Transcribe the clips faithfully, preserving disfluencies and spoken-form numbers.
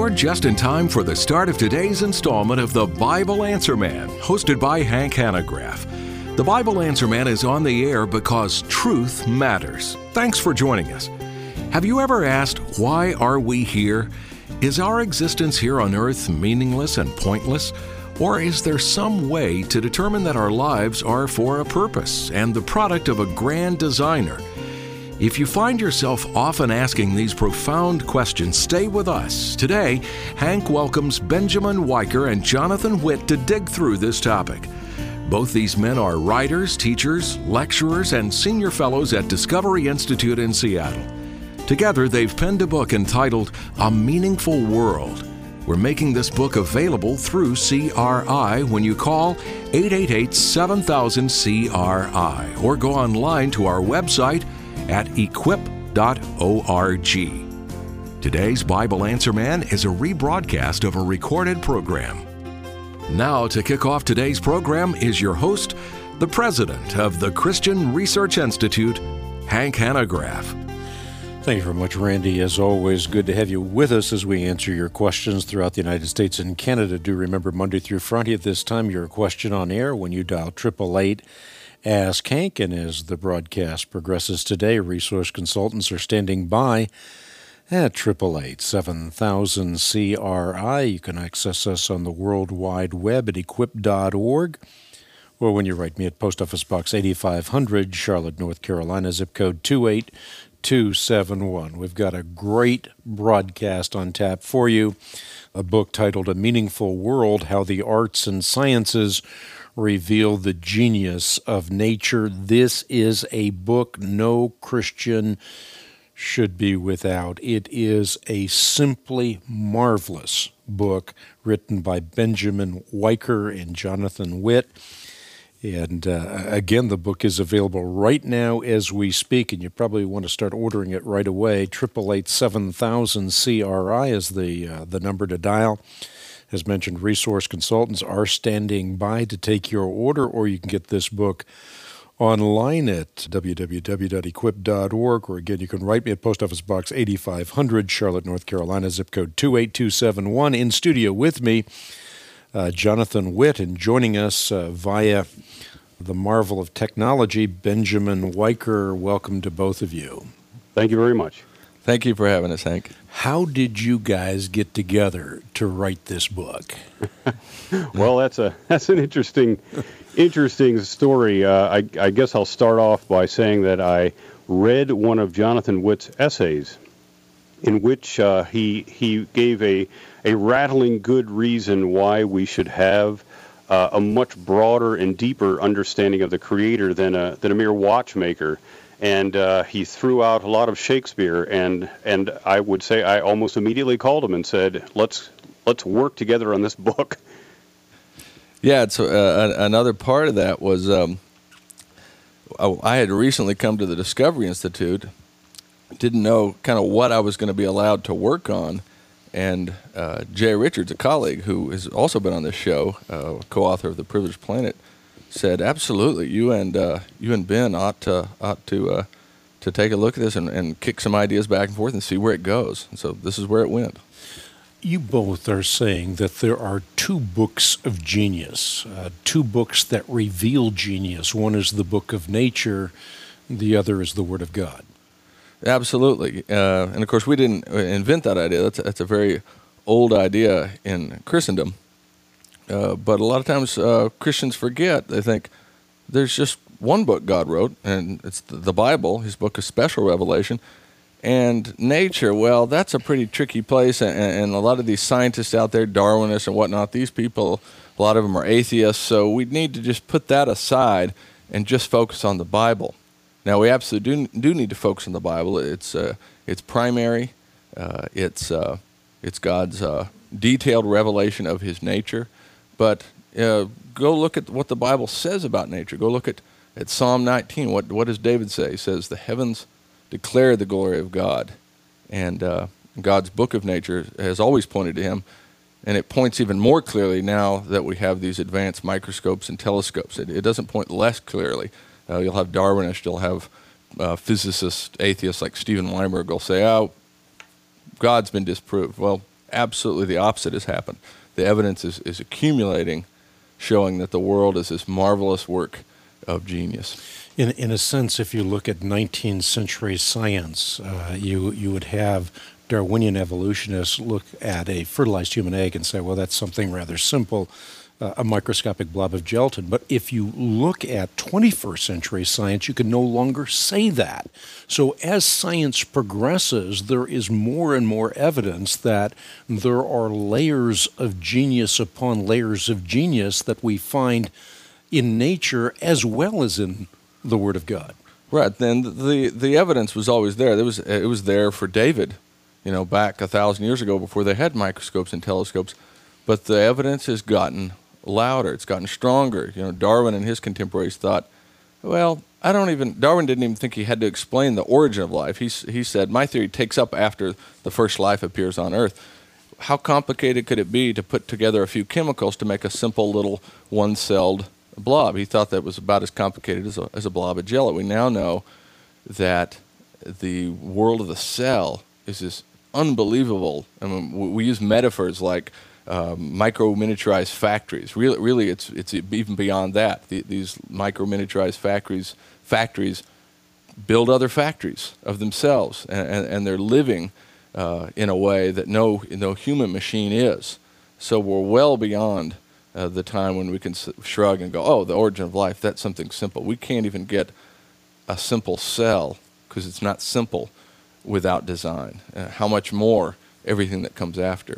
You're just in time for the start of today's installment of the Bible Answer Man, hosted by Hank Hanegraaff. The Bible Answer Man is on the air because truth matters. Thanks for joining us. Have you ever asked, why are we here? Is our existence here on earth meaningless and pointless? Or is there some way to determine that our lives are for a purpose and the product of a grand designer? If you find yourself often asking these profound questions, stay with us. Today, Hank welcomes Benjamin Weicker and Jonathan Witt to dig through this topic. Both these men are writers, teachers, lecturers, and senior fellows at Discovery Institute in Seattle. Together, they've penned a book entitled A Meaningful World. We're making this book available through C R I when you call eight eight eight, seven thousand, C R I or go online to our website at equip dot org. Today's Bible Answer Man is a rebroadcast of a recorded program. Now, to kick off today's program is your host, the president of the Christian Research Institute, Hank Hanegraaff. Thank you very much, Randy. As always, good to have you with us as we answer your questions throughout the United States and Canada. Do remember, Monday through Friday at this time, your question on air when you dial eight eight eight, Ask Hank. And as the broadcast progresses today, resource consultants are standing by at eight eight eight, seven thousand, C R I. You can access us on the World Wide Web at equip dot org. Or when you write me at Post Office Box eighty-five hundred, Charlotte, North Carolina, zip code two eight two seven one. We've got a great broadcast on tap for you. A book titled A Meaningful World, How the Arts and Sciences Reveal the Genius of Nature. This is a book no Christian should be without. It is a simply marvelous book written by Benjamin Weicker and Jonathan Witt. And uh, again, the book is available right now as we speak, and you probably want to start ordering it right away. eight eight eight, seven thousand, C R I is the, uh, the number to dial. As mentioned, resource consultants are standing by to take your order, or you can get this book online at w w w dot equip dot org, or again, you can write me at Post Office Box eighty-five hundred, Charlotte, North Carolina, zip code two eight two seven one. In studio with me, uh, Jonathan Witt, and joining us uh, via the marvel of technology, Benjamin Weicker. Welcome to both of you. Thank you very much. Thank you for having us, Hank. How did you guys get together to write this book? Well, that's a that's an interesting interesting story. Uh, I, I guess I'll start off by saying that I read one of Jonathan Witt's essays, in which uh, he he gave a a rattling good reason why we should have uh, a much broader and deeper understanding of the Creator than a than a mere watchmaker. And uh, he threw out a lot of Shakespeare, and and I would say I almost immediately called him and said, let's let's work together on this book. Yeah, it's, uh, another part of that was um, I had recently come to the Discovery Institute, didn't know kind of what I was going to be allowed to work on, and uh, Jay Richards, a colleague who has also been on this show, uh, co-author of The Privileged Planet, said, absolutely, you and uh, you and Ben ought to ought to uh, to take a look at this and, and kick some ideas back and forth and see where it goes. And so this is where it went. You both are saying that there are two books of genius, uh, two books that reveal genius. One is the Book of Nature, the other is the Word of God. Absolutely, uh, and of course we didn't invent that idea. That's that's a very old idea in Christendom. Uh, but a lot of times uh, Christians forget. They think there's just one book God wrote, and it's the, the Bible, his book of special revelation. And nature, well, that's a pretty tricky place, and, and a lot of these scientists out there, Darwinists and whatnot, these people, a lot of them are atheists, so we need to just put that aside and just focus on the Bible. Now, we absolutely do, do need to focus on the Bible. It's uh, it's primary. Uh, it's, uh, it's God's uh, detailed revelation of his nature. But uh, go look at what the Bible says about nature. Go look at, at Psalm nineteen. What what does David say? He says, the heavens declare the glory of God. And uh, God's book of nature has always pointed to him. And it points even more clearly now that we have these advanced microscopes and telescopes. It, it doesn't point less clearly. Uh, you'll have Darwinists, you'll have uh, physicists, atheists like Stephen Weinberg will say, oh, God's been disproved. Well, absolutely the opposite has happened. The evidence is, is accumulating, showing that the world is this marvelous work of genius. In in a sense, if you look at nineteenth century science, uh, you you would have Darwinian evolutionists look at a fertilized human egg and say, well, that's something rather simple, uh, a microscopic blob of gelatin. But if you look at twenty-first century science, you can no longer say that. So as science progresses, there is more and more evidence that there are layers of genius upon layers of genius that we find in nature as well as in the Word of God. Right. Then the the evidence was always there. There was it was there for David, you know, back a thousand years ago before they had microscopes and telescopes. But the evidence has gotten louder. It's gotten stronger. You know, Darwin and his contemporaries thought, well, I don't even. Darwin didn't even think he had to explain the origin of life. He he said, my theory takes up after the first life appears on Earth. How complicated could it be to put together a few chemicals to make a simple little one-celled blob? He thought that was about as complicated as a, as a blob of jello. We now know that the world of the cell is this unbelievable. I mean, we, we use metaphors like um, micro miniaturized factories. Really, really, it's it's even beyond that. The, these micro miniaturized factories factories build other factories of themselves, and, and, and they're living uh, in a way that no no human machine is. So we're well beyond Uh, the time when we can s- shrug and go, oh, the origin of life, that's something simple. We can't even get a simple cell because it's not simple without design. Uh, how much more everything that comes after.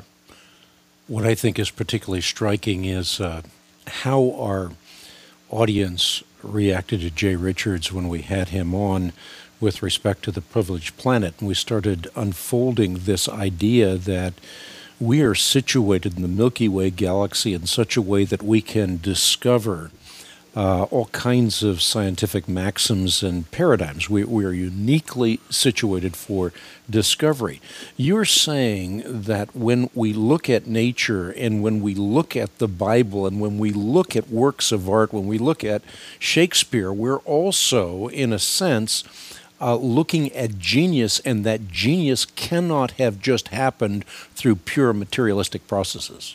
What I think is particularly striking is uh, how our audience reacted to Jay Richards when we had him on with respect to the Privileged Planet. And we started unfolding this idea that we are situated in the Milky Way galaxy in such a way that we can discover uh, all kinds of scientific maxims and paradigms. We, we are uniquely situated for discovery. You're saying that when we look at nature and when we look at the Bible and when we look at works of art, when we look at Shakespeare, we're also, in a sense, Uh, looking at genius, and that genius cannot have just happened through pure materialistic processes.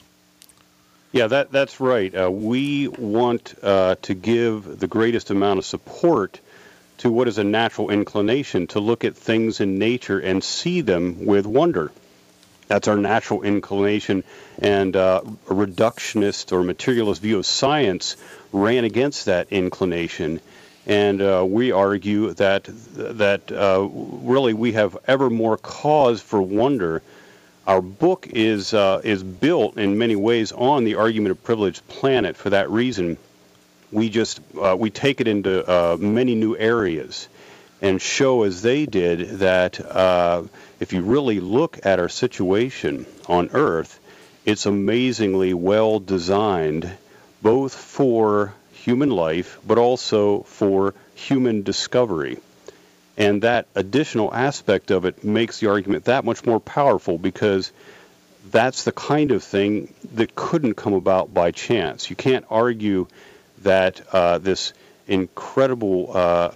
Yeah, that that's right. Uh, we want uh, to give the greatest amount of support to what is a natural inclination to look at things in nature and see them with wonder. That's our natural inclination, and uh, a reductionist or materialist view of science ran against that inclination. And uh, we argue that that uh, really we have ever more cause for wonder. Our book is uh, is built in many ways on the argument of Privileged Planet. For that reason, we just uh, we take it into uh, many new areas and show, as they did, that uh, if you really look at our situation on Earth, it's amazingly well designed, both for human life, but also for human discovery. And that additional aspect of it makes the argument that much more powerful, because that's the kind of thing that couldn't come about by chance. You can't argue that uh, this incredible uh,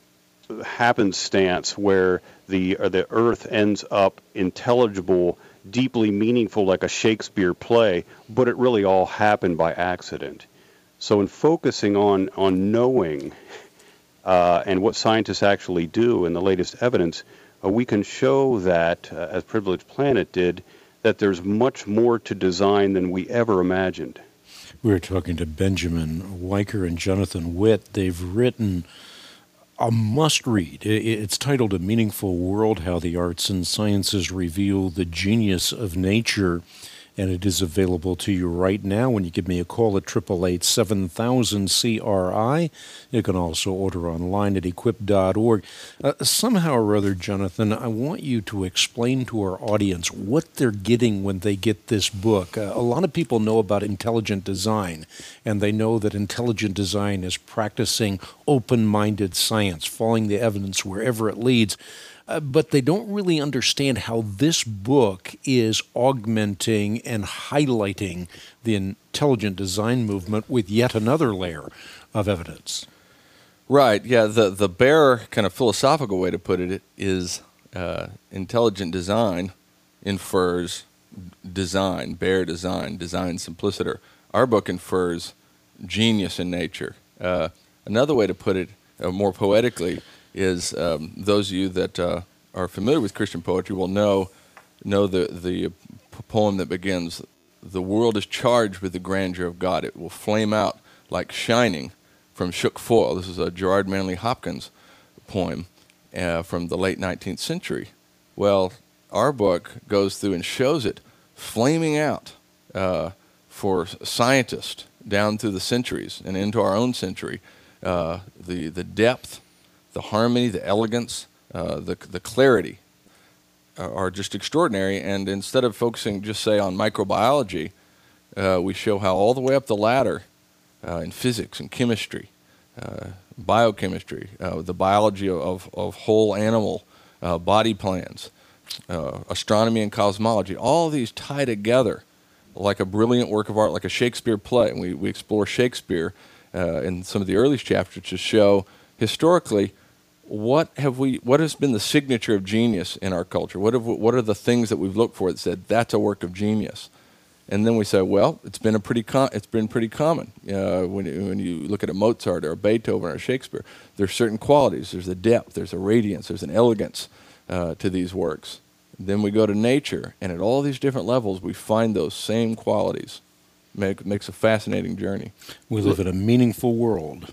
happenstance where the uh, the Earth ends up intelligible, deeply meaningful, like a Shakespeare play, but it really all happened by accident. So in focusing on, on knowing uh, and what scientists actually do in the latest evidence, uh, we can show that, uh, as Privileged Planet did, that there's much more to design than we ever imagined. We were talking to Benjamin Weicker and Jonathan Witt. They've written a must-read. It's titled A Meaningful World, How the Arts and Sciences Reveal the Genius of Nature, and it is available to you right now when you give me a call at eight eight eight, seven thousand, C R I. You can also order online at equip dot org. Uh, somehow or other, Jonathan, I want you to explain to our audience what they're getting when they get this book. Uh, a lot of people know about intelligent design, and they know that intelligent design is practicing open-minded science, following the evidence wherever it leads. Uh, but they don't really understand how this book is augmenting and highlighting the intelligent design movement with yet another layer of evidence. Right, yeah, the, the bare kind of philosophical way to put it is uh, intelligent design infers design, bare design, design simpliciter. Our book infers genius in nature. Uh, another way to put it, uh, more poetically, is um, those of you that uh, are familiar with Christian poetry will know know the the poem that begins, "The world is charged with the grandeur of God. It will flame out like shining from shook foil." This is a Gerard Manley Hopkins poem uh, from the late nineteenth century. Well, our book goes through and shows it flaming out uh, for scientists down through the centuries and into our own century. Uh, the the depth, the harmony, the elegance, uh, the the clarity uh, are just extraordinary. And instead of focusing just say on microbiology, uh, we show how all the way up the ladder uh, in physics and chemistry, uh, biochemistry, uh, the biology of of whole animal uh, body plans, uh, astronomy and cosmology, all these tie together like a brilliant work of art, like a Shakespeare play. And we, we explore Shakespeare uh, in some of the earliest chapters to show historically what have we, what has been the signature of genius in our culture? What have, what are the things that we've looked for that said that's a work of genius? And then we say, well, it's been a pretty com- it's been pretty common uh, when you, when you look at a Mozart or a Beethoven or a Shakespeare. There's certain qualities. There's a depth. There's a radiance. There's an elegance uh, to these works. Then we go to nature, and at all these different levels, we find those same qualities. Make, makes a fascinating journey. We live in a meaningful world.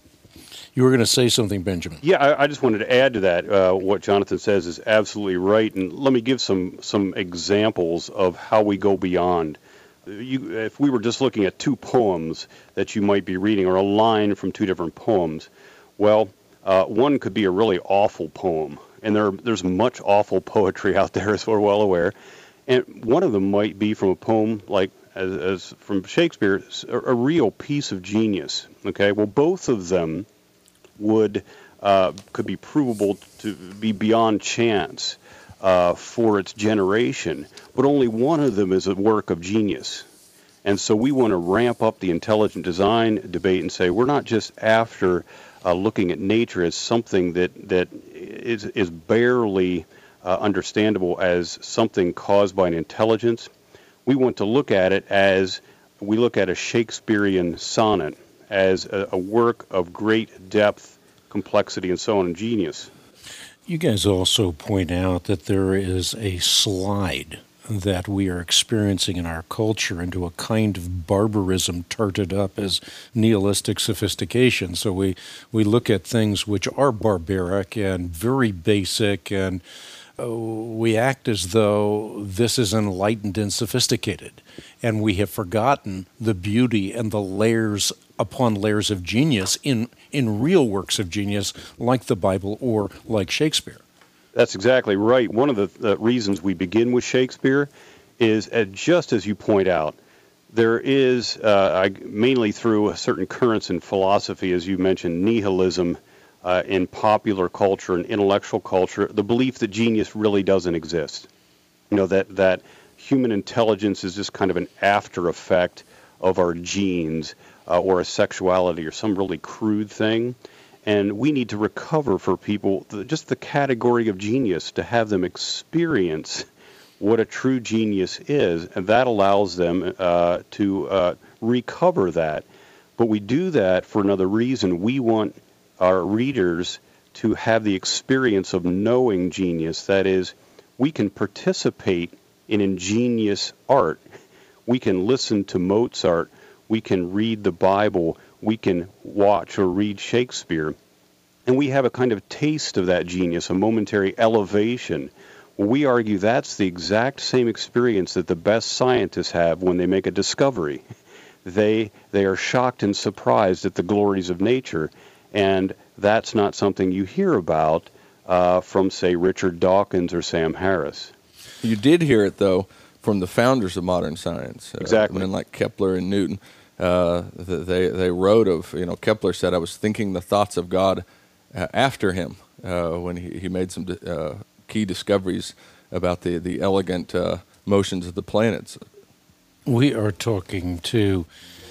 You were going to say something, Benjamin. Yeah, I, I just wanted to add to that. Uh, what Jonathan says is absolutely right. And let me give some, some examples of how we go beyond. You, if we were just looking at two poems that you might be reading, or a line from two different poems, well, uh, one could be a really awful poem. And there, there's much awful poetry out there, as we're well aware. And one of them might be from a poem like, as, as from Shakespeare, a, a real piece of genius. Okay, well, both of them would uh, could be provable to be beyond chance uh, for its generation, but only one of them is a work of genius. And so we want to ramp up the intelligent design debate and say we're not just after Uh, looking at nature as something that that is is barely uh, understandable as something caused by an intelligence. We want to look at it as we look at a Shakespearean sonnet as a, a work of great depth, complexity, and so on, and genius. You guys also point out that there is a slide that we are experiencing in our culture into a kind of barbarism tarted up as nihilistic sophistication. So we, we look at things which are barbaric and very basic, and uh, we act as though this is enlightened and sophisticated. And we have forgotten the beauty and the layers upon layers of genius in, in real works of genius like the Bible or like Shakespeare. That's exactly right. One of the, the reasons we begin with Shakespeare is, uh, just as you point out, there is, uh, I, mainly through certain currents in philosophy, as you mentioned, nihilism uh, in popular culture and intellectual culture, the belief that genius really doesn't exist. You know, that, that human intelligence is just kind of an after effect of our genes uh, or a sexuality or some really crude thing. And we need to recover for people the, just the category of genius, to have them experience what a true genius is, and that allows them uh, to uh, recover that. But we do that for another reason. We want our readers to have the experience of knowing genius. That is, we can participate in ingenious art. We can listen to Mozart. We can read the Bible. We can watch or read Shakespeare, and we have a kind of taste of that genius, a momentary elevation. Well, we argue that's the exact same experience that the best scientists have when they make a discovery. They they are shocked and surprised at the glories of nature, and that's not something you hear about uh, from, say, Richard Dawkins or Sam Harris. You did hear it, though, from the founders of modern science. Uh, exactly. Men like Kepler and Newton. Uh, they they wrote of, you know, Kepler said, I was thinking the thoughts of God uh, after him uh, when he, he made some uh, key discoveries about the, the elegant uh, motions of the planets. We are talking to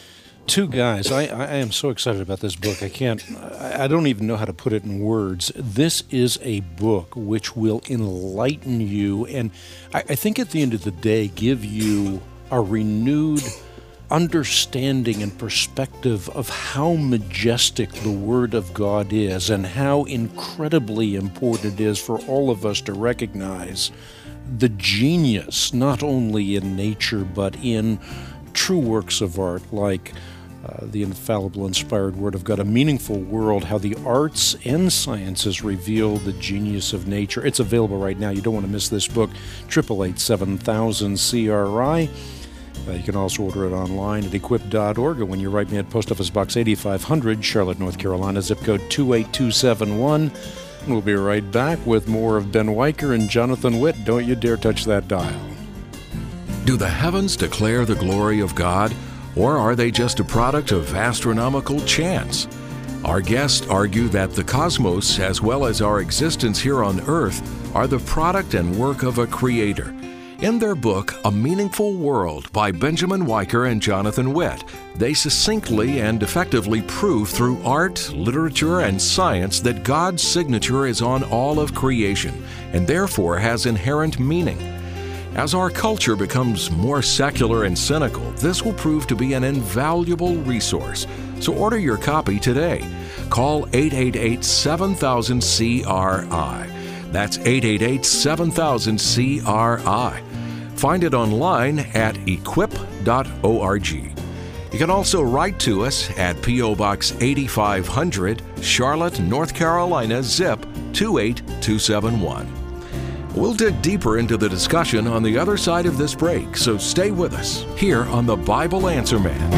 Two guys. I, I am so excited about this book. I can't, I I don't even know how to put it in words. This is a book which will enlighten you and I, I think at the end of the day give you a renewed understanding and perspective of how majestic the Word of God is and how incredibly important it is for all of us to recognize the genius not only in nature but in true works of art like uh, the infallible, inspired Word of God, A Meaningful World, how the arts and sciences reveal the genius of nature. It's available right now. You don't want to miss this book, eight eight eight, seven thousand C R I. Uh, you can also order it online at equip dot org, or when you write me at Post Office Box eighty-five hundred, Charlotte, North Carolina, zip code two eight two seven one. And we'll be right back with more of Ben Weicker and Jonathan Witt. Don't you dare touch that dial. Do the heavens declare the glory of God, or are they just a product of astronomical chance? Our guests argue that the cosmos, as well as our existence here on Earth, are the product and work of a creator. In their book, A Meaningful World by Benjamin Weicker and Jonathan Witt, they succinctly and effectively prove through art, literature, and science that God's signature is on all of creation and therefore has inherent meaning. As our culture becomes more secular and cynical, this will prove to be an invaluable resource. So order your copy today. Call eight eight eight, seven thousand, C R I. That's eight eight eight, seven thousand, C R I. Find it online at equip dot org. You can also write to us at P O Box eighty-five hundred, Charlotte, North Carolina, zip two eight two seven one. We'll dig deeper into the discussion on the other side of this break, so stay with us here on the Bible Answer Man.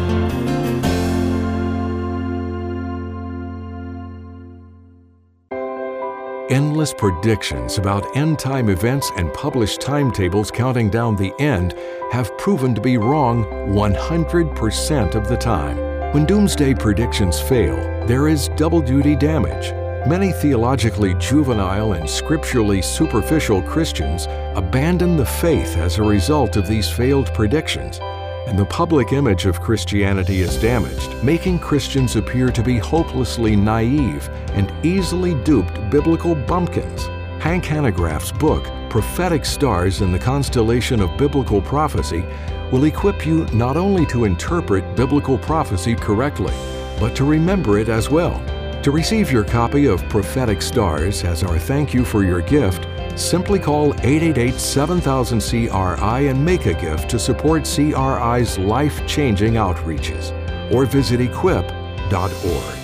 Endless predictions about end-time events and published timetables counting down the end have proven to be wrong one hundred percent of the time. When doomsday predictions fail, there is double-duty damage. Many theologically juvenile and scripturally superficial Christians abandon the faith as a result of these failed predictions, and the public image of Christianity is damaged, making Christians appear to be hopelessly naive and easily duped biblical bumpkins. Hank Hanegraaff's book, Prophetic Stars in the Constellation of Biblical Prophecy, will equip you not only to interpret biblical prophecy correctly, but to remember it as well. To receive your copy of Prophetic Stars as our thank you for your gift, simply call eight eight eight, seven thousand, C R I and make a gift to support C R I's life-changing outreaches, or visit equip dot org.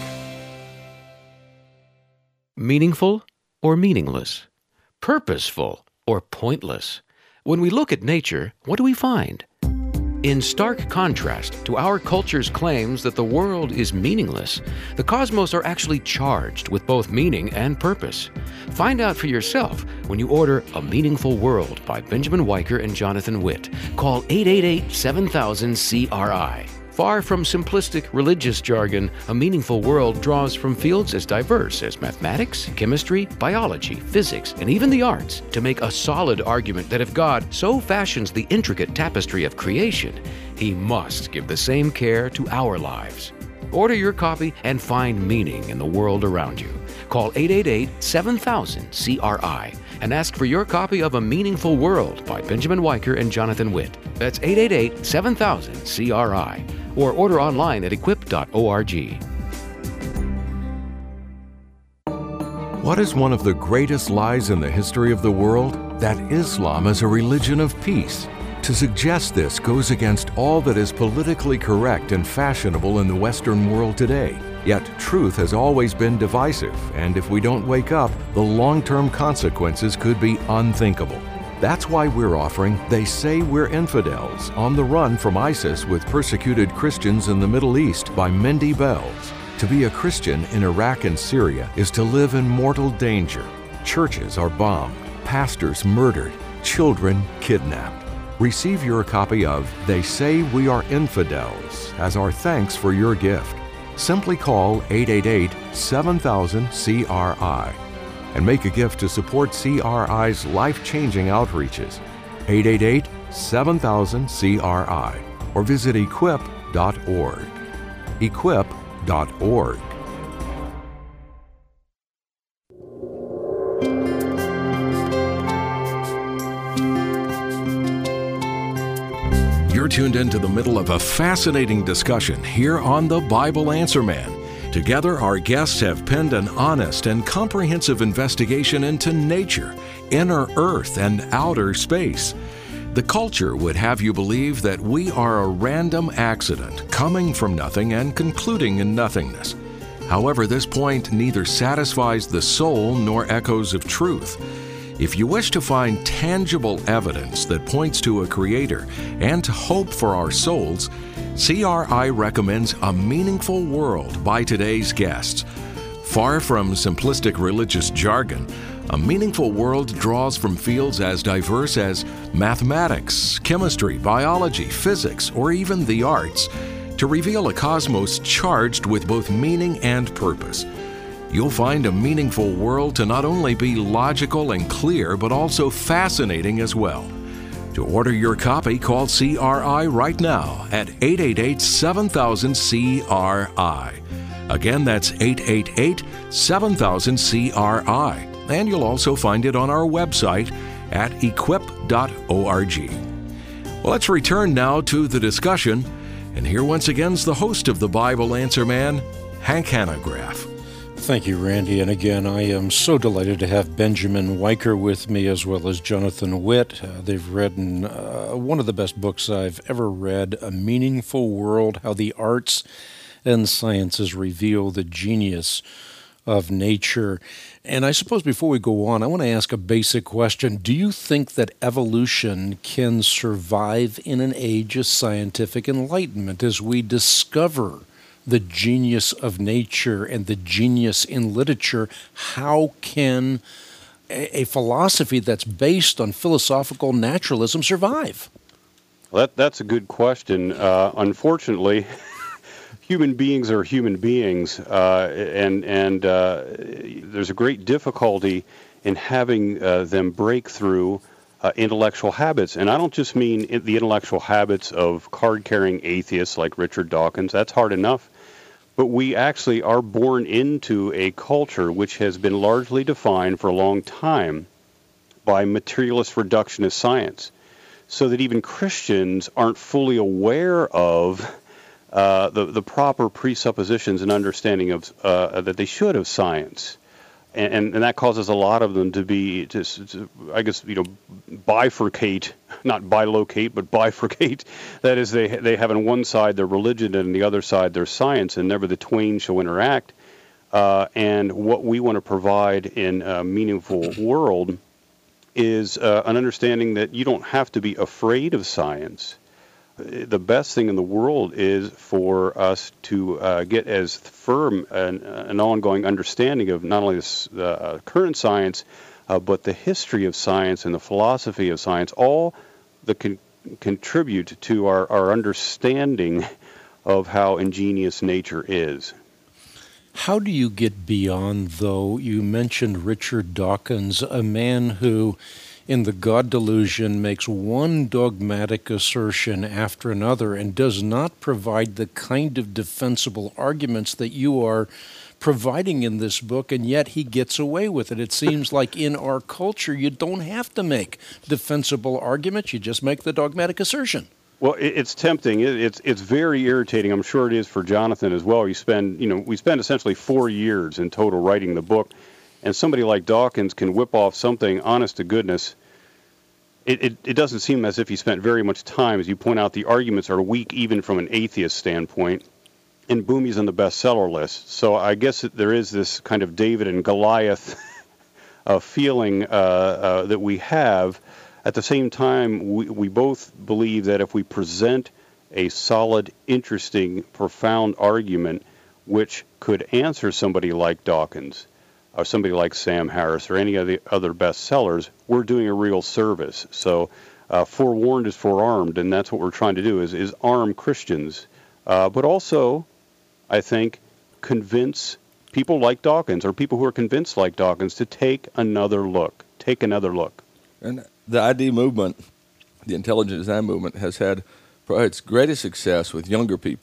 Meaningful or meaningless? Purposeful or pointless? When we look at nature, what do we find? In stark contrast to our culture's claims that the world is meaningless, the cosmos are actually charged with both meaning and purpose. Find out for yourself when you order A Meaningful World by Benjamin Weicker and Jonathan Witt. Call eight eight eight, seven thousand, C R I. Far from simplistic religious jargon, A Meaningful World draws from fields as diverse as mathematics, chemistry, biology, physics, and even the arts to make a solid argument that if God so fashions the intricate tapestry of creation, He must give the same care to our lives. Order your copy and find meaning in the world around you. Call eight eight eight, seven thousand, C R I and ask for your copy of A Meaningful World by Benjamin Weicker and Jonathan Witt. That's eight eight eight, seven thousand, C R I. Or order online at equip dot org. What is one of the greatest lies in the history of the world? That Islam is a religion of peace. To suggest this goes against all that is politically correct and fashionable in the Western world today. Yet truth has always been divisive, and if we don't wake up, the long-term consequences could be unthinkable. That's why we're offering They Say We're Infidels, On the Run from ISIS with Persecuted Christians in the Middle East by Mindy Bells. To be a Christian in Iraq and Syria is to live in mortal danger. Churches are bombed, pastors murdered, children kidnapped. Receive your copy of They Say We Are Infidels as our thanks for your gift. Simply call eight eight eight, seven thousand, C R I and make a gift to support C R I's life-changing outreaches. eight eight eight, seven thousand, C R I or visit equip dot org. equip dot org. You're tuned into the middle of a fascinating discussion here on The Bible Answer Man. Together, our guests have penned an honest and comprehensive investigation into nature, inner earth, and outer space. The culture would have you believe that we are a random accident, coming from nothing and concluding in nothingness. However, this point neither satisfies the soul nor echoes of truth. If you wish to find tangible evidence that points to a Creator and to hope for our souls, C R I recommends A Meaningful World by today's guests. Far from simplistic religious jargon, A Meaningful World draws from fields as diverse as mathematics, chemistry, biology, physics, or even the arts to reveal a cosmos charged with both meaning and purpose. You'll find A Meaningful World to not only be logical and clear, but also fascinating as well. To order your copy, call C R I right now at eight eight eight, seven thousand, C R I. Again, that's eight eight eight, seven thousand, C R I. And you'll also find it on our website at equip dot org. Well, let's return now to the discussion. And here once again is the host of the Bible Answer Man, Hank Hanegraaff. Thank you, Randy. And again, I am so delighted to have Benjamin Weicker with me, as well as Jonathan Witt. Uh, they've written uh, one of the best books I've ever read, A Meaningful World, How the Arts and Sciences Reveal the Genius of Nature. And I suppose before we go on, I want to ask a basic question. Do you think that evolution can survive in an age of scientific enlightenment as we discover the genius of nature and the genius in literature? How can a, a philosophy that's based on philosophical naturalism survive? Well, that, that's a good question. Uh, unfortunately, human beings are human beings, uh, and and uh, there's a great difficulty in having uh, them break through uh, intellectual habits. And I don't just mean the intellectual habits of card-carrying atheists like Richard Dawkins. That's hard enough. But we actually are born into a culture which has been largely defined for a long time by materialist reductionist science, so that even Christians aren't fully aware of uh, the, the proper presuppositions and understanding of uh, that they should of science. And, and that causes a lot of them to be, to, to, I guess, you know, bifurcate, not bilocate, but bifurcate. That is, they they have on one side their religion and on the other side their science, and never the twain shall interact. Uh, and what we want to provide in a meaningful world is uh, an understanding that you don't have to be afraid of science. The best thing in the world is for us to uh, get as firm an, an ongoing understanding of not only this uh, current science, uh, but the history of science and the philosophy of science, all that can contribute to our, our understanding of how ingenious nature is. How do you get beyond, though? You mentioned Richard Dawkins, a man who, in the God Delusion, makes one dogmatic assertion after another and does not provide the kind of defensible arguments that you are providing in this book, and yet he gets away with it. It seems like in our culture you don't have to make defensible arguments, you just make the dogmatic assertion. Well, it's tempting. It's it's very irritating. I'm sure it is for Jonathan as well. You spend, you know, we spend essentially four years in total writing the book, and somebody like Dawkins can whip off something, honest to goodness. It, it it doesn't seem as if he spent very much time. As you point out, the arguments are weak even from an atheist standpoint, and boom, he's on the bestseller list. So I guess that there is this kind of David and Goliath uh, feeling uh, uh, that we have. At the same time, we, we both believe that if we present a solid, interesting, profound argument which could answer somebody like Dawkins or somebody like Sam Harris or any of the other bestsellers, we're doing a real service. So uh, forewarned is forearmed, and that's what we're trying to do is, is arm Christians, uh, but also, I think, convince people like Dawkins or people who are convinced like Dawkins to take another look, take another look. And the I D movement, the intelligent design movement, has had probably its greatest success with younger people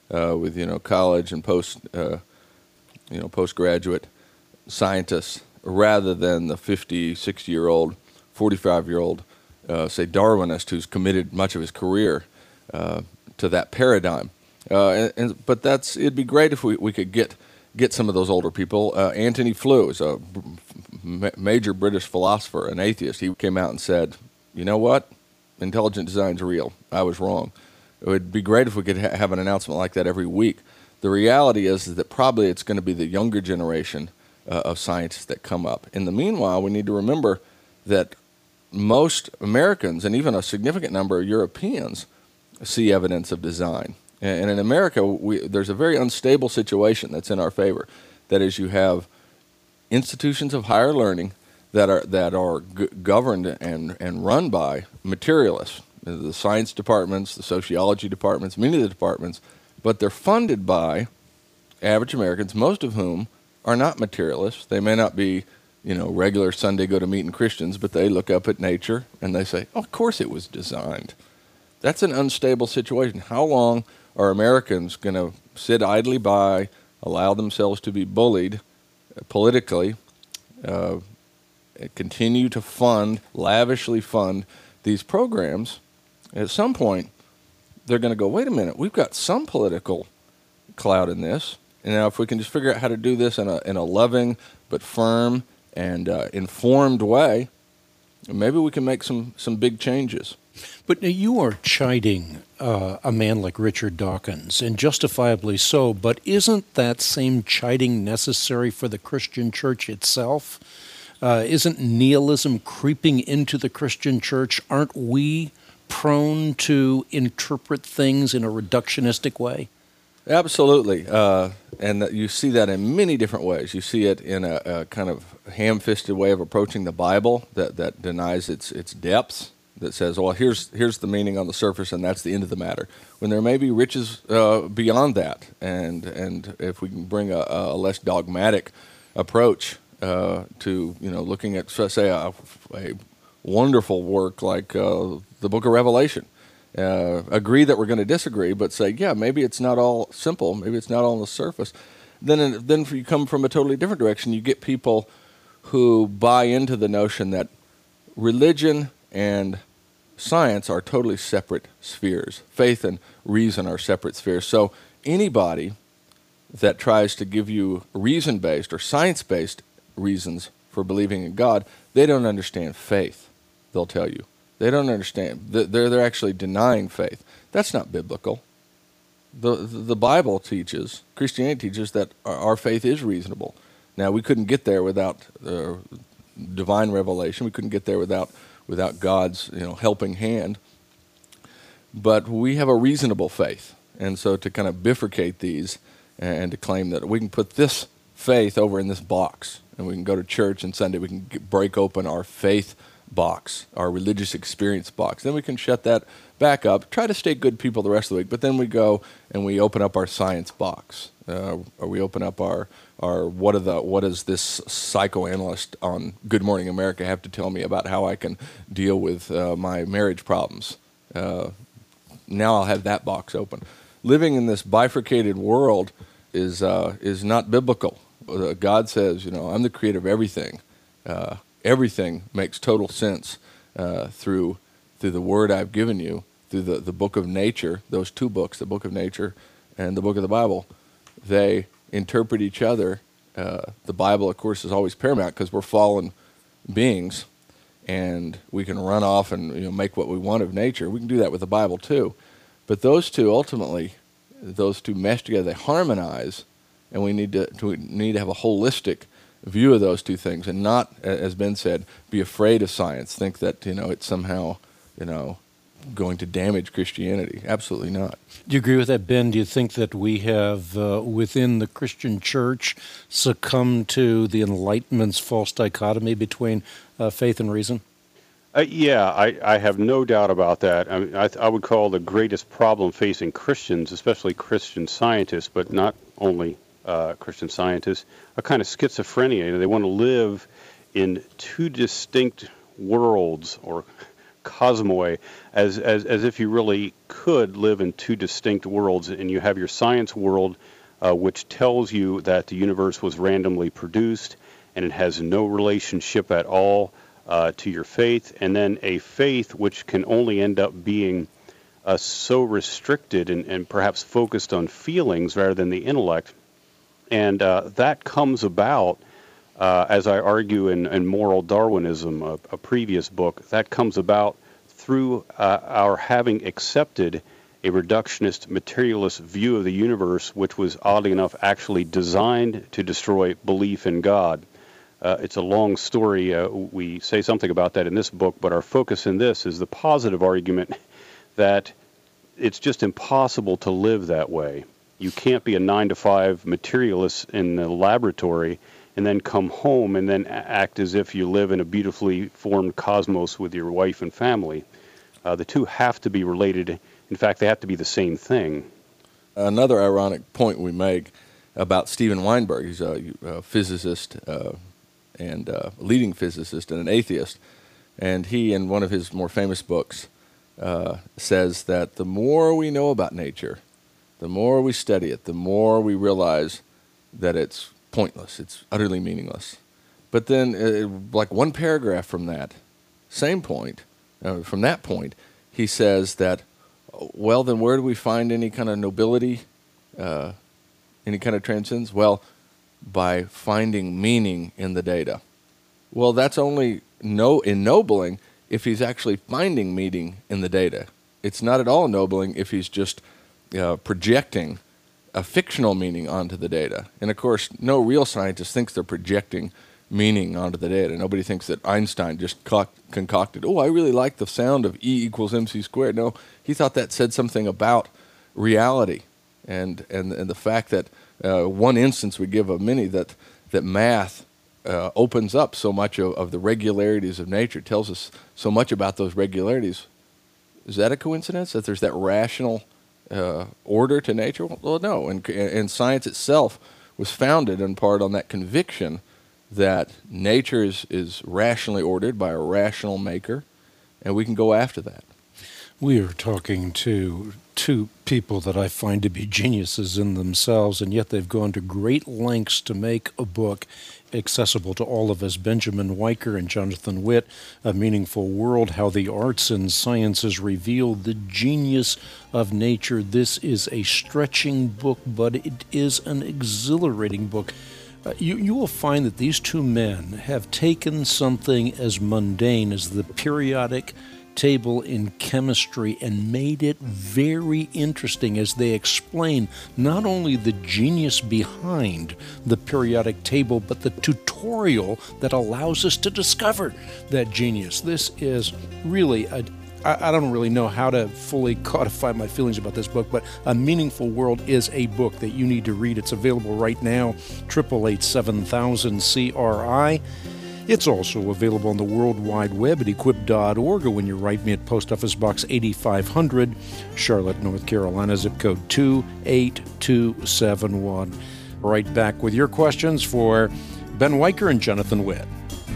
uh, with you know college and post uh, you know postgraduate scientists, rather than the fifty, sixty year old, forty-five year old, uh, say Darwinist who's committed much of his career uh, to that paradigm. Uh, and, and but that's it'd be great if we, we could get get some of those older people. Uh, Antony Flew is a ma- major British philosopher, an atheist. He came out and said, "You know what? Intelligent design's real. I was wrong." It would be great if we could ha- have an announcement like that every week. The reality is, is that probably it's going to be the younger generation uh, of scientists that come up. In the meanwhile, we need to remember that most Americans and even a significant number of Europeans see evidence of design. And in America, we, there's a very unstable situation that's in our favor. That is, you have institutions of higher learning that are that are g- governed and, and run by materialists, the science departments, the sociology departments, many of the departments, but they're funded by average Americans, most of whom are not materialists. They may not be, you know, regular Sunday go-to-meeting Christians, but they look up at nature and they say, oh, of course it was designed. That's an unstable situation. How long are Americans going to sit idly by, allow themselves to be bullied uh, politically, uh, continue to fund, lavishly fund these programs? At some point, they're going to go, wait a minute, we've got some political clout in this. And now if we can just figure out how to do this in a, in a loving but firm and uh, informed way, maybe we can make some, some big changes. But you are chiding uh, a man like Richard Dawkins, and justifiably so, but isn't that same chiding necessary for the Christian church itself? Uh, isn't nihilism creeping into the Christian church? Aren't we prone to interpret things in a reductionistic way? Absolutely, uh, and that you see that in many different ways. You see it in a, a kind of ham-fisted way of approaching the Bible that, that denies its its depths, that says, well, here's here's the meaning on the surface, and that's the end of the matter, when there may be riches uh, beyond that. And and if we can bring a, a less dogmatic approach uh, to, you know, looking at, say, a, a wonderful work like uh, the Book of Revelation, uh, agree that we're going to disagree, but say, yeah, maybe it's not all simple, maybe it's not all on the surface. Then, then if you come from a totally different direction, you get people who buy into the notion that religion and science are totally separate spheres. Faith and reason are separate spheres. So anybody that tries to give you reason-based or science-based reasons for believing in God, they don't understand faith, they'll tell you. They don't understand. They're, they're actually denying faith. That's not biblical. The, the Bible teaches, Christianity teaches, that our, our faith is reasonable. Now, we couldn't get there without uh, divine revelation. We couldn't get there without without God's, you know, helping hand. But we have a reasonable faith. And so to kind of bifurcate these and to claim that we can put this faith over in this box, and we can go to church and Sunday, we can get, break open our faith box, our religious experience box. Then we can shut that back up, try to stay good people the rest of the week, but then we go and we open up our science box. Uh, or we open up our, our what are the what does this psychoanalyst on Good Morning America have to tell me about how I can deal with uh, my marriage problems? Uh, now I'll have that box open. Living in this bifurcated world is uh, is not biblical. Uh, God says, you know, I'm the creator of everything. Uh, everything makes total sense uh, through through the word I've given you, through the, the book of nature, those two books, the book of nature and the book of the Bible. They interpret each other. Uh, the Bible, of course, is always paramount because we're fallen beings, and we can run off and, you know, make what we want of nature. We can do that with the Bible too. But those two, ultimately, those two mesh together. They harmonize, and we need to, to need to have a holistic view of those two things, and not, as Ben said, be afraid of science. Think that, you know, it's somehow, you know, going to damage Christianity. Absolutely not. Do you agree with that, Ben? Do you think that we have, uh, within the Christian church, succumbed to the Enlightenment's false dichotomy between uh, faith and reason? Uh, yeah, I, I have no doubt about that. I, mean, I, I would call the greatest problem facing Christians, especially Christian scientists, but not only uh, Christian scientists, a kind of schizophrenia. You know, they want to live in two distinct worlds, or cosmoi, as, as, as if you really could live in two distinct worlds. And you have your science world, uh, which tells you that the universe was randomly produced, and it has no relationship at all uh, to your faith. And then a faith which can only end up being uh, so restricted and, and perhaps focused on feelings rather than the intellect. And uh, that comes about, uh, as I argue in, in Moral Darwinism, a, a previous book, that comes about through uh, our having accepted a reductionist, materialist view of the universe, which was, oddly enough, actually designed to destroy belief in God. Uh, it's a long story. Uh, we say something about that in this book, but our focus in this is the positive argument that it's just impossible to live that way. You can't be a nine to five materialist in the laboratory and then come home and then act as if you live in a beautifully formed cosmos with your wife and family. Uh, the two have to be related. In fact, they have to be the same thing. Another ironic point we make about Steven Weinberg, he's a, a physicist uh, and a leading physicist and an atheist, and he, in one of his more famous books, uh, says that the more we know about nature, the more we study it, the more we realize that it's pointless, it's utterly meaningless. But then, uh, like one paragraph from that same point, uh, from that point, he says that, well, then where do we find any kind of nobility, uh, any kind of transcendence? Well, by finding meaning in the data. Well, that's only no ennobling if he's actually finding meaning in the data. It's not at all ennobling if he's just Uh, projecting a fictional meaning onto the data. And of course, no real scientist thinks they're projecting meaning onto the data. Nobody thinks that Einstein just co- concocted, oh, I really like the sound of E equals mc squared. No, he thought that said something about reality. And and, and the fact that uh, one instance we give of many, that, that math uh, opens up so much of, of the regularities of nature, tells us so much about those regularities. Is that a coincidence, that there's that rational Uh, order to nature? Well, no. And, and science itself was founded in part on that conviction that nature is, is rationally ordered by a rational maker, and we can go after that. We are talking to two people that I find to be geniuses in themselves, and yet they've gone to great lengths to make a book accessible to all of us. Benjamin Weicker and Jonathan Witt, A Meaningful World, How the Arts and Sciences Reveal the Genius of Nature. This is a stretching book, but it is an exhilarating book. Uh, you, you will find that these two men have taken something as mundane as the periodic table in chemistry and made it very interesting as they explain not only the genius behind the periodic table, but the tutorial that allows us to discover that genius. This is really a I don't really know how to fully codify my feelings about this book, but A Meaningful World is a book that you need to read. It's available right now, eight eight eight, seven thousand C R I. It's also available on the World Wide Web at equip dot org, or when you write me at Post Office Box eighty-five hundred, Charlotte, North Carolina, zip code two eight two seven one. Right back with your questions for Ben Weicker and Jonathan Witt.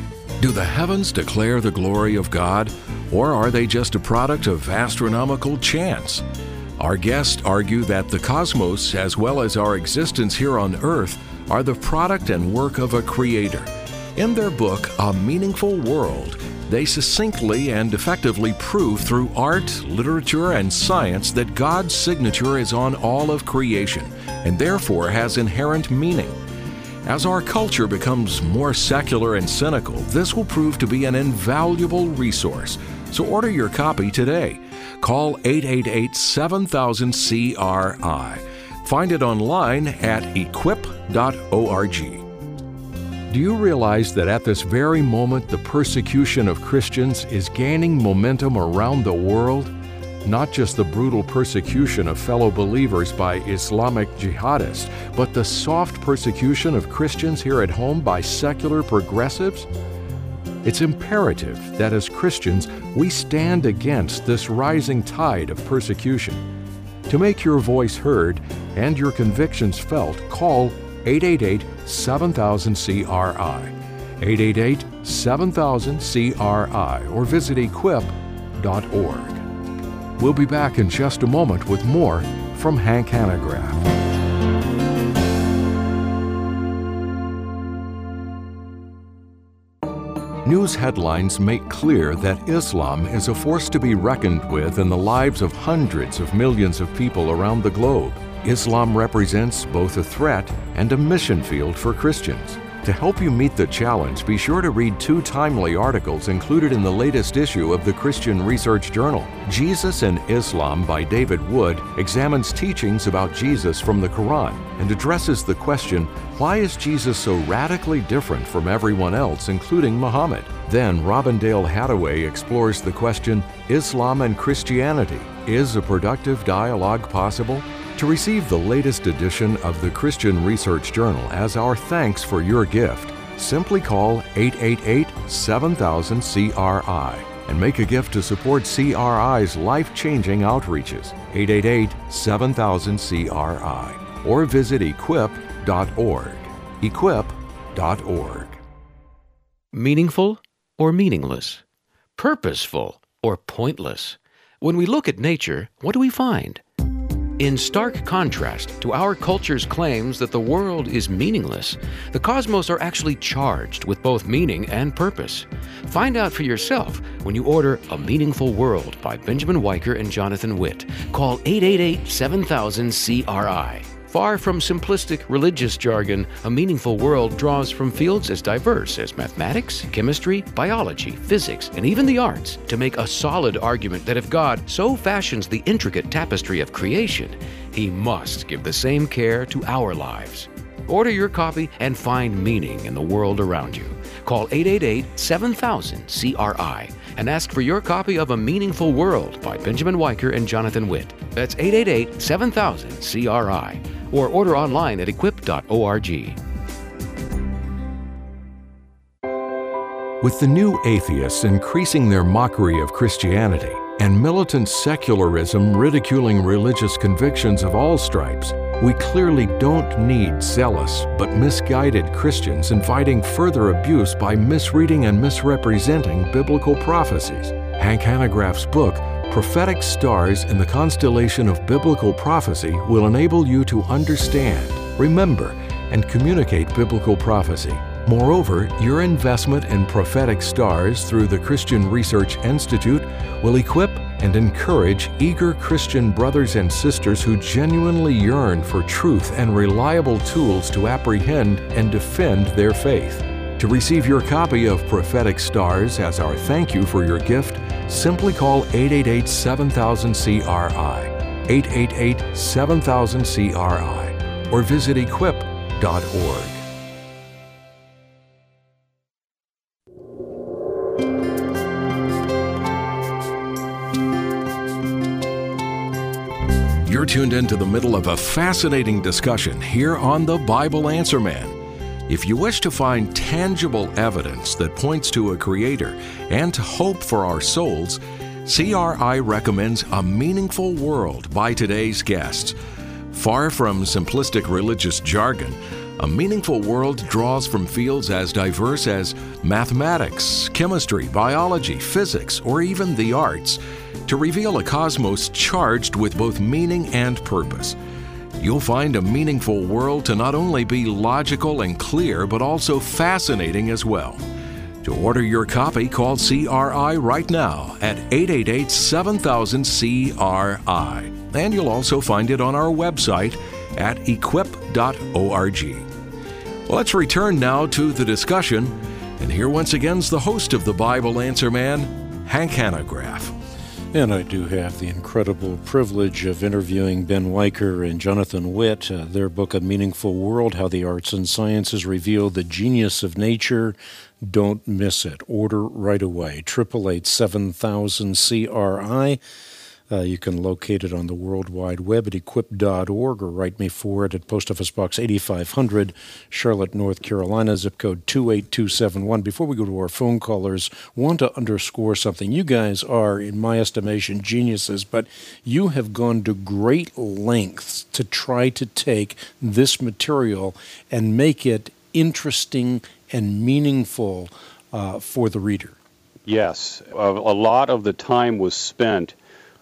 Do the heavens declare the glory of God, or are they just a product of astronomical chance? Our guests argue that the cosmos, as well as our existence here on Earth, are the product and work of a creator. In their book, A Meaningful World, they succinctly and effectively prove through art, literature, and science that God's signature is on all of creation and therefore has inherent meaning. As our culture becomes more secular and cynical, this will prove to be an invaluable resource. So order your copy today. Call eight eight eight, seven thousand C R I. Find it online at equip dot org. Do you realize that at this very moment the persecution of Christians is gaining momentum around the world? Not just the brutal persecution of fellow believers by Islamic jihadists, but the soft persecution of Christians here at home by secular progressives? It's imperative that as Christians we stand against this rising tide of persecution. To make your voice heard and your convictions felt, call eight eight eight, seven thousand C R I, eight eight eight, seven thousand C R I, or visit equip dot org. We'll be back in just a moment with more from Hank Hanegraaff. News headlines make clear that Islam is a force to be reckoned with in the lives of hundreds of millions of people around the globe. Islam represents both a threat and a mission field for Christians. To help you meet the challenge, be sure to read two timely articles included in the latest issue of the Christian Research Journal. Jesus and Islam by David Wood examines teachings about Jesus from the Quran and addresses the question, why is Jesus so radically different from everyone else, including Muhammad? Then Robindale Hathaway explores the question, Islam and Christianity, is a productive dialogue possible? To receive the latest edition of the Christian Research Journal as our thanks for your gift, simply call eight eight eight, seven thousand, C R I and make a gift to support C R I's life-changing outreaches, eight eight eight, seven thousand, C R I, or visit equip dot org, equip dot org. Meaningful or meaningless? Purposeful or pointless? When we look at nature, what do we find? In stark contrast to our culture's claims that the world is meaningless, the cosmos are actually charged with both meaning and purpose. Find out for yourself when you order A Meaningful World by Benjamin Weicker and Jonathan Witt. Call eight eight eight, seven thousand, C R I. Far from simplistic religious jargon, A Meaningful World draws from fields as diverse as mathematics, chemistry, biology, physics, and even the arts to make a solid argument that if God so fashions the intricate tapestry of creation, He must give the same care to our lives. Order your copy and find meaning in the world around you. Call eight eight eight, seven thousand, C R I and ask for your copy of A Meaningful World by Benjamin Weicker and Jonathan Witt. That's eight eight eight, seven thousand, C R I. Or order online at equip dot org. With the new atheists increasing their mockery of Christianity and militant secularism ridiculing religious convictions of all stripes, we clearly don't need zealous but misguided Christians inviting further abuse by misreading and misrepresenting biblical prophecies. Hank Hanegraaff's book, Prophetic Stars in the Constellation of Biblical Prophecy, will enable you to understand, remember, and communicate biblical prophecy. Moreover, your investment in prophetic stars through the Christian Research Institute will equip and encourage eager Christian brothers and sisters who genuinely yearn for truth and reliable tools to apprehend and defend their faith. To receive your copy of Prophetic Stars as our thank you for your gift, simply call eight eight eight, seven thousand, C R I, eight eight eight, seven thousand, C R I, or visit equip dot org. You're tuned into the middle of a fascinating discussion here on the Bible Answer Man. If you wish to find tangible evidence that points to a Creator and to hope for our souls, C R I recommends A Meaningful World by today's guests. Far from simplistic religious jargon, A Meaningful World draws from fields as diverse as mathematics, chemistry, biology, physics, or even the arts, to reveal a cosmos charged with both meaning and purpose. You'll find A Meaningful World to not only be logical and clear, but also fascinating as well. To order your copy, call C R I right now at eight eight eight, seven thousand, C R I. And you'll also find it on our website at equip dot org. Well, let's return now to the discussion. And here once again is the host of the Bible Answer Man, Hank Hanegraaff. And I do have the incredible privilege of interviewing Ben Weicker and Jonathan Witt. Uh, their book, A Meaningful World, How the Arts and Sciences Reveal the Genius of Nature. Don't miss it. Order right away. eight eight eight, seven thousand, C R I. Uh, you can locate it on the World Wide Web at equip dot org or write me for it at Post Office Box eighty-five hundred, Charlotte, North Carolina, zip code two eight two seven one. Before we go to our phone callers, want to underscore something. You guys are, in my estimation, geniuses, but you have gone to great lengths to try to take this material and make it interesting and meaningful uh, for the reader. Yes, a, a lot of the time was spent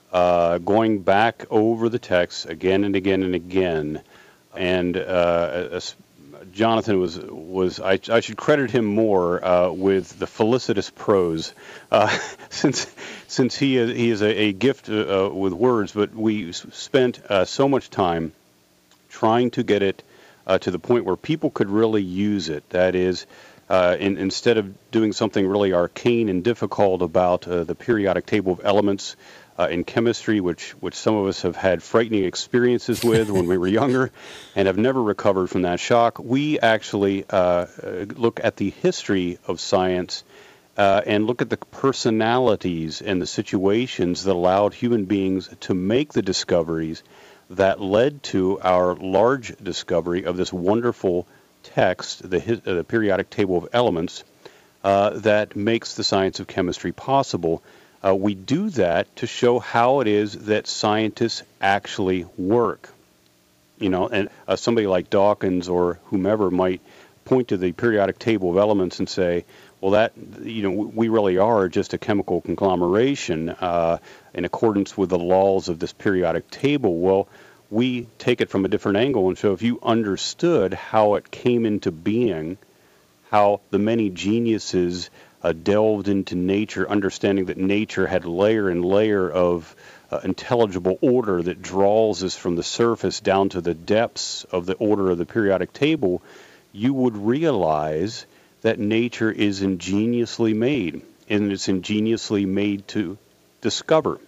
uh, going back over the text again and again and again, and uh, as Jonathan was was I, I should credit him more uh, with the felicitous prose, uh, since since he is he is a, a gift uh, with words. But we spent uh, so much time trying to get it uh, to the point where people could really use it. That is, uh, in, instead of doing something really arcane and difficult about uh, the periodic table of elements uh, in chemistry, which which some of us have had frightening experiences with when we were younger and have never recovered from that shock, we actually uh, look at the history of science uh, and look at the personalities and the situations that allowed human beings to make the discoveries that led to our large discovery of this wonderful text, the, uh, the periodic table of elements, uh, that makes the science of chemistry possible. Uh, we do that to show how it is that scientists actually work. You know, and uh, somebody like Dawkins or whomever might point to the periodic table of elements and say, well, that, you know, we really are just a chemical conglomeration uh, in accordance with the laws of this periodic table. Well, we take it from a different angle and show if you understood how it came into being, how the many geniuses uh, delved into nature, understanding that nature had layer and layer of uh, intelligible order that draws us from the surface down to the depths of the order of the periodic table, you would realize that nature is ingeniously made, and it's ingeniously made to discover.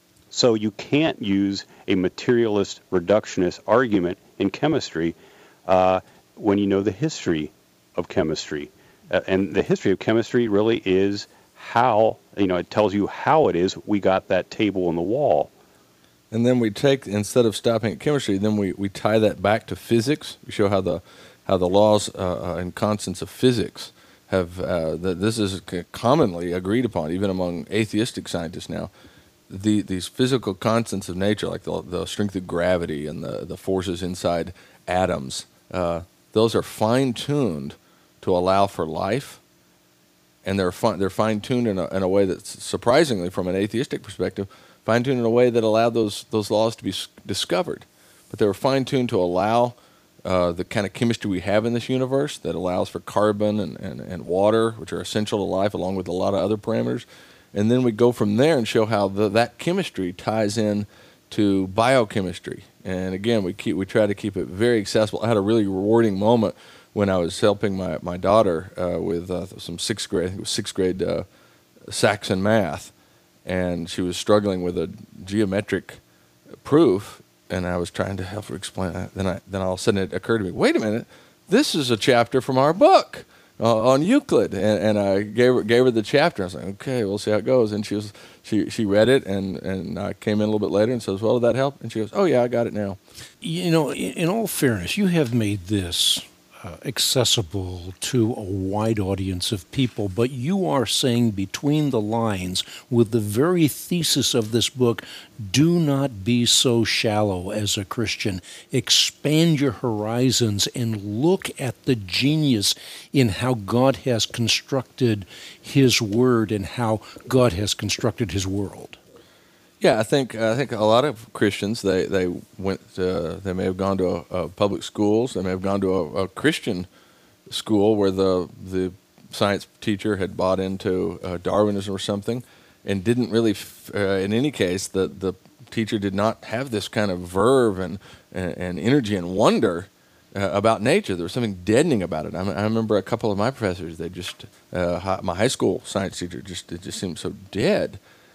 So you can't use a materialist reductionist argument in chemistry uh, when you know the history of chemistry. Uh, and the history of chemistry really is how, you know, it tells you how it is we got that table on the wall. And then we take, instead of stopping at chemistry, then we, we tie that back to physics. We show how the how the laws uh, and constants of physics have, uh, that this is commonly agreed upon, even among atheistic scientists now. The, these physical constants of nature, like the, the strength of gravity and the, the forces inside atoms, uh, those are fine-tuned to allow for life, and they're, fi- they're fine-tuned in a, in a way that's surprisingly, from an atheistic perspective, fine-tuned in a way that allowed those, those laws to be s- discovered. But they were fine-tuned to allow uh, the kind of chemistry we have in this universe that allows for carbon and, and, and water, which are essential to life, along with a lot of other parameters. And then we go from there and show how the, that chemistry ties in to biochemistry. And again, we keep we try to keep it very accessible. I had a really rewarding moment when I was helping my, my daughter uh, with uh, some sixth grade, I think it was sixth grade uh, Saxon math, and she was struggling with a geometric proof, and I was trying to help her explain that. Then, I, then all of a sudden it occurred to me, wait a minute, this is a chapter from our book. Uh, on Euclid, and, and I gave her gave her the chapter. I was like, okay, we'll see how it goes. And she was she she read it, and, and I came in a little bit later and says, well, did that help? And she goes, oh yeah, I got it now. You know, in all fairness, you have made this uh, accessible to a wide audience of people, but you are saying between the lines with the very thesis of this book, do not be so shallow as a Christian. Expand your horizons and look at the genius in how God has constructed His Word and how God has constructed His world. Yeah, I think I think a lot of Christians, they they went uh, they may have gone to a, a public schools, they may have gone to a, a Christian school where the the science teacher had bought into uh, Darwinism or something, and didn't really, f- uh, in any case, the the teacher did not have this kind of verve and and, and energy and wonder uh, about nature. There was something deadening about it. I, I remember a couple of my professors, they just uh, hi, my high school science teacher just it just seemed so dead.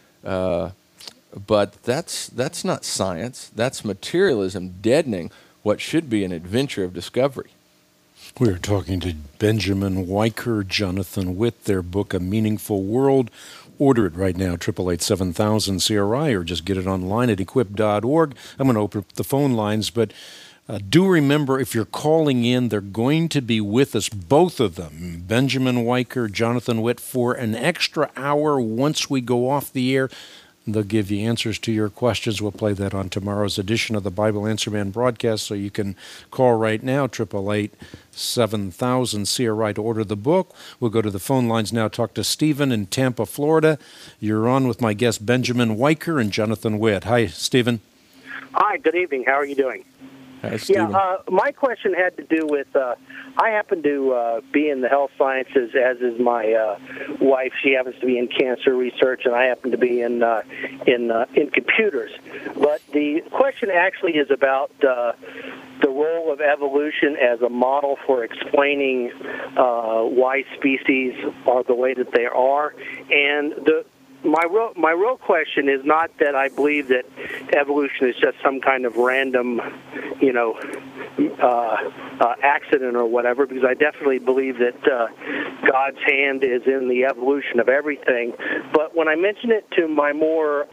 Uh, But that's that's not science. That's materialism deadening what should be an adventure of discovery. We're talking to Benjamin Weicker, Jonathan Witt, their book, A Meaningful World. Order it right now, eight eight eight, seven thousand C R I, or just get it online at equip dot org. I'm going to open up the phone lines, but uh, do remember, if you're calling in, they're going to be with us, both of them, Benjamin Weicker, Jonathan Witt, for an extra hour once we go off the air. They'll give you answers to your questions. We'll play that on tomorrow's edition of the Bible Answer Man broadcast, so you can call right now, eight eight eight, seven thousand, C R I to order the book. We'll go to the phone lines now, talk to Stephen in Tampa, Florida. You're on with my guests Benjamin Weicker and Jonathan Witt. Hi, Stephen. Hi, good evening. How are you doing? Hi, Stephen. Yeah, uh, my question had to do with, uh, I happen to uh, be in the health sciences, as is my uh, wife. She happens to be in cancer research, and I happen to be in uh, in uh, in computers. But the question actually is about uh, the role of evolution as a model for explaining uh, why species are the way that they are. And the My real, my real question is not that I believe that evolution is just some kind of random, you know, uh, uh, accident or whatever, because I definitely believe that uh, God's hand is in the evolution of everything. But when I mention it to my more,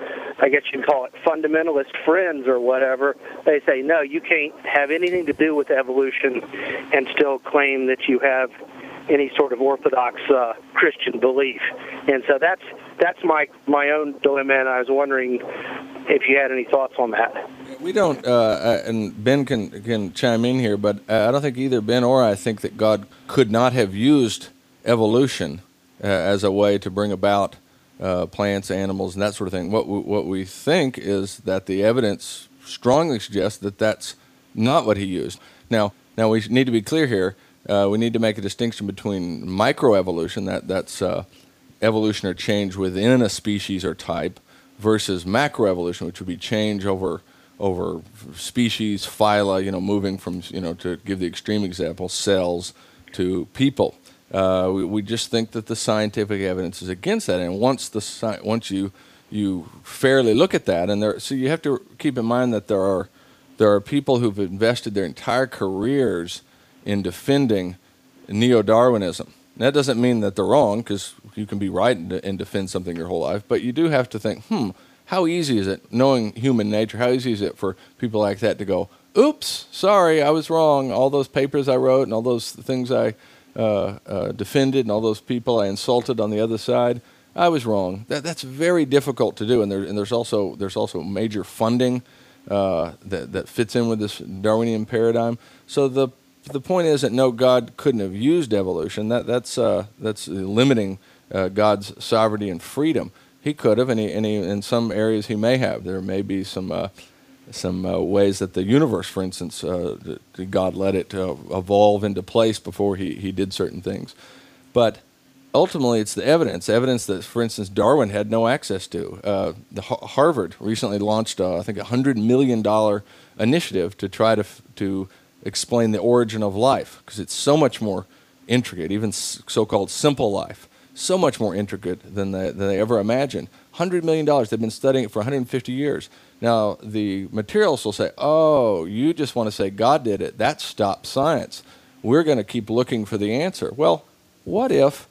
I guess you'd call it fundamentalist friends or whatever, they say, no, you can't have anything to do with evolution and still claim that you have any sort of orthodox uh, Christian belief. And so that's that's my my own dilemma, and I was wondering if you had any thoughts on that. We don't, uh, and Ben can can chime in here, but I don't think either Ben or I think that God could not have used evolution uh, as a way to bring about uh, plants, animals, and that sort of thing. What we, what we think is that the evidence strongly suggests that that's not what he used. Now, now we need to be clear here. Uh, we need to make a distinction between microevolution, that that's uh, evolution or change within a species or type, versus macroevolution, which would be change over over species, phyla, you know, moving from, you know, to give the extreme example, cells to people. Uh, we, we just think that the scientific evidence is against that, and once the sci- once you you fairly look at that, and there, so you have to keep in mind that there are there are people who've invested their entire careers in defending neo-Darwinism. That doesn't mean that they're wrong, because you can be right and, and defend something your whole life, but you do have to think, hmm, how easy is it, knowing human nature, how easy is it for people like that to go, oops, sorry, I was wrong, all those papers I wrote and all those things I uh, uh, defended and all those people I insulted on the other side, I was wrong. That, that's very difficult to do, and, there, and there's also there's also major funding uh, that, that fits in with this Darwinian paradigm. So the The point is that no, God couldn't have used evolution. That that's uh, that's limiting uh, God's sovereignty and freedom. He could have, and, he, and he, in some areas he may have. There may be some uh, some uh, ways that the universe, for instance, uh, God let it uh, evolve into place before he, he did certain things. But ultimately, it's the evidence, evidence that, for instance, Darwin had no access to. Uh, the Harvard recently launched, uh, I think, a one hundred million dollars initiative to try to to explain the origin of life, because it's so much more intricate, even so-called simple life, so much more intricate than they, than they ever imagined. one hundred million dollars, they've been studying it for one hundred fifty years. Now, the materials will say, oh, you just want to say God did it. That stops science. We're going to keep looking for the answer. Well, what if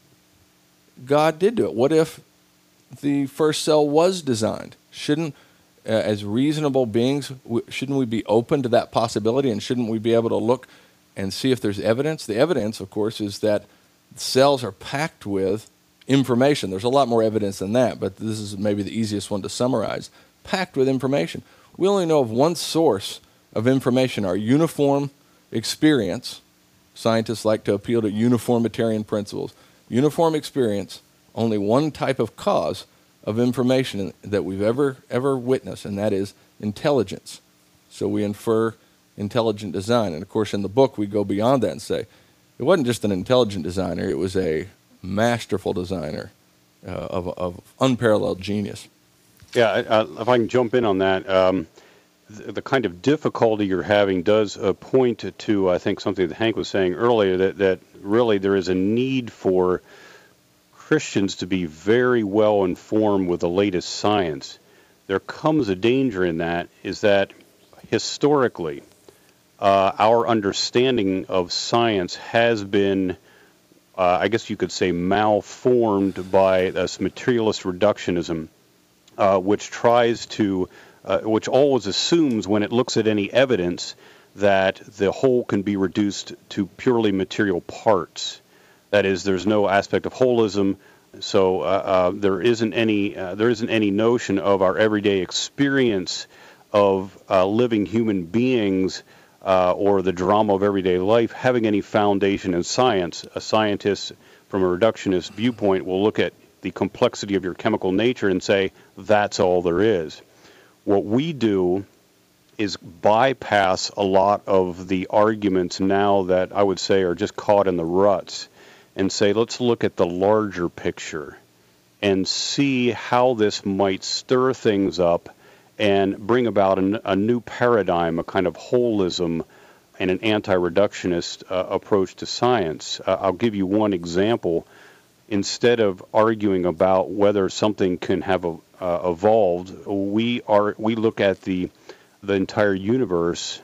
God did do it? What if the first cell was designed? Shouldn't Uh, as reasonable beings, w- shouldn't we be open to that possibility, and shouldn't we be able to look and see if there's evidence? The evidence, of course, is that cells are packed with information. There's a lot more evidence than that, but this is maybe the easiest one to summarize. Packed with information. We only know of one source of information, our uniform experience. Scientists like to appeal to uniformitarian principles. Uniform experience, only one type of cause of information that we've ever ever witnessed, and that is intelligence. So we infer intelligent design. And of course, in the book, we go beyond that and say, it wasn't just an intelligent designer, it was a masterful designer uh, of, of unparalleled genius. Yeah, uh, if I can jump in on that, um, the, the kind of difficulty you're having does uh, point to, I think, something that Hank was saying earlier, that, that really there is a need for Christians to be very well informed with the latest science. There comes a danger in that, is that historically, uh, our understanding of science has been, uh, I guess you could say, malformed by this materialist reductionism, uh, which tries to, uh, which always assumes when it looks at any evidence that the whole can be reduced to purely material parts. That is, there's no aspect of holism. So uh, uh, there isn't any uh, there isn't any notion of our everyday experience of uh, living human beings uh, or the drama of everyday life having any foundation in science. A scientist, from a reductionist viewpoint, will look at the complexity of your chemical nature and say, that's all there is. What we do is bypass a lot of the arguments now that I would say are just caught in the ruts and say, let's look at the larger picture and see how this might stir things up and bring about an, a new paradigm, a kind of holism and an anti-reductionist uh, approach to science. Uh, I'll give you one example. Instead of arguing about whether something can have a, uh, evolved, we are we look at the the entire universe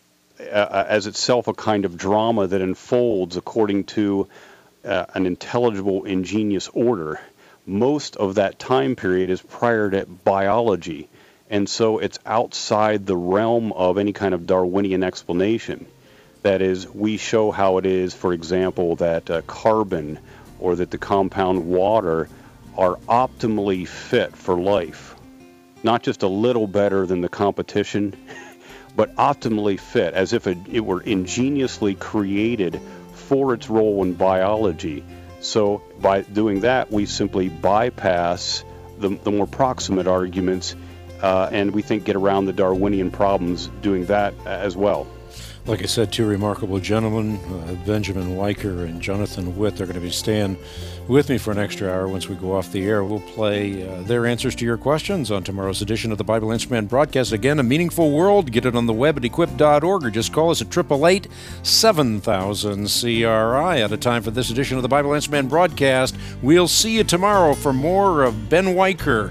uh, as itself a kind of drama that unfolds according to uh, an intelligible, ingenious order. Most of that time period is prior to biology, and so it's outside the realm of any kind of Darwinian explanation. That is, we show how it is, for example, that uh, carbon or that the compound water are optimally fit for life. Not just a little better than the competition, but optimally fit, as if it, it were ingeniously created for its role in biology. So by doing that, we simply bypass the, the more proximate arguments uh, and we think get around the Darwinian problems doing that as well. Like I said, two remarkable gentlemen, uh, Benjamin Weicker and Jonathan Witt, they're going to be staying with me for an extra hour. Once we go off the air, we'll play uh, their answers to your questions on tomorrow's edition of the Bible Answer Man broadcast. Again, A Meaningful World. Get it on the web at equip dot org or just call us at eight eight eight, seven thousand C R I. Out of time for this edition of the Bible Answer Man broadcast. We'll see you tomorrow for more of Ben Weicker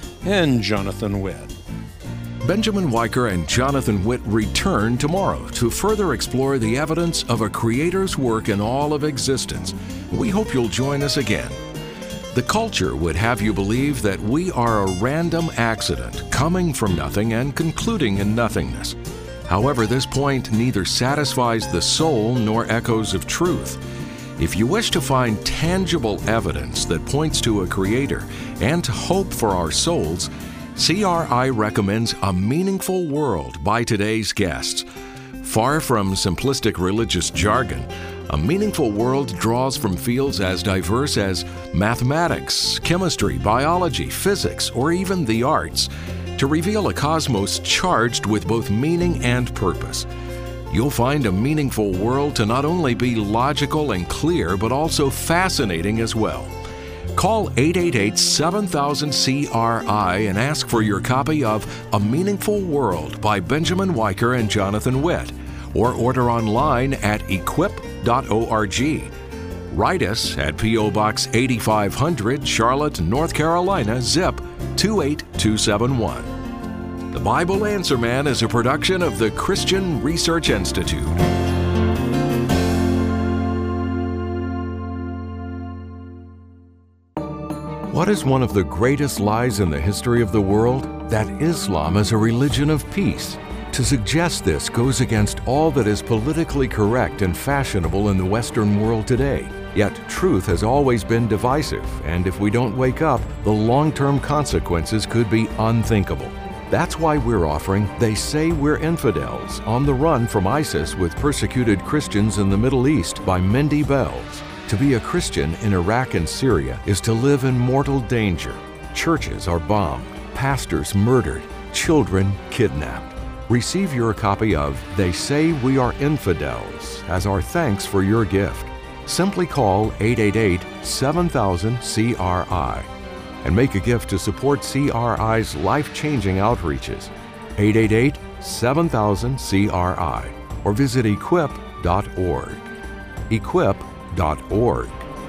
and Jonathan Witt. Benjamin Weicker and Jonathan Witt return tomorrow to further explore the evidence of a Creator's work in all of existence. We hope you'll join us again. The culture would have you believe that we are a random accident, coming from nothing and concluding in nothingness. However, this point neither satisfies the soul nor echoes of truth. If you wish to find tangible evidence that points to a Creator and hope for our souls, C R I recommends A Meaningful World by today's guests. Far from simplistic religious jargon, A Meaningful World draws from fields as diverse as mathematics, chemistry, biology, physics, or even the arts, to reveal a cosmos charged with both meaning and purpose. You'll find A Meaningful World to not only be logical and clear, but also fascinating as well. Call eight eight eight, seven thousand C R I and ask for your copy of A Meaningful World by Benjamin Weicker and Jonathan Witt, or order online at equip dot org. Write us at P O Box eighty-five hundred, Charlotte, North Carolina, zip two eight two seven one. The Bible Answer Man is a production of the Christian Research Institute. What is one of the greatest lies in the history of the world? That Islam is a religion of peace. To suggest this goes against all that is politically correct and fashionable in the Western world today. Yet truth has always been divisive, and if we don't wake up, the long-term consequences could be unthinkable. That's why we're offering They Say We're Infidels, On the Run from ISIS with Persecuted Christians in the Middle East by Mindy Bells. To be a Christian in Iraq and Syria is to live in mortal danger. Churches are bombed, pastors murdered, children kidnapped. Receive your copy of They Say We Are Infidels as our thanks for your gift. Simply call eight eight eight, seven thousand C R I and make a gift to support C R I's life-changing outreaches. eight eight eight, seven thousand C R I or visit equip dot org. equip dot org.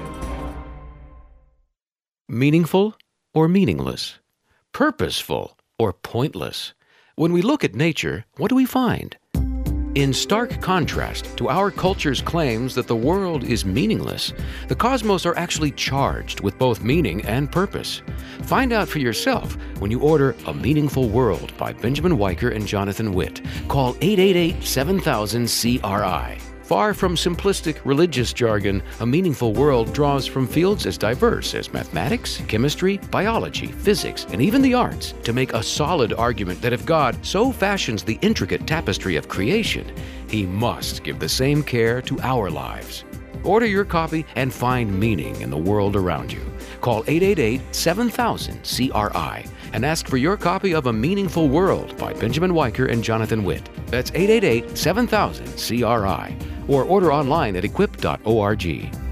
Meaningful or meaningless? Purposeful or pointless? When we look at nature, what do we find? In stark contrast to our culture's claims that the world is meaningless, the cosmos are actually charged with both meaning and purpose. Find out for yourself when you order A Meaningful World by Benjamin Weicker and Jonathan Witt. Call eight eight eight, seven thousand C R I. Far from simplistic religious jargon, A Meaningful World draws from fields as diverse as mathematics, chemistry, biology, physics, and even the arts to make a solid argument that if God so fashions the intricate tapestry of creation, He must give the same care to our lives. Order your copy and find meaning in the world around you. Call eight eight eight, seven thousand, C R I and ask for your copy of A Meaningful World by Benjamin Weicker and Jonathan Witt. That's eight eight eight, seven thousand, C R I. Or order online at equip dot org.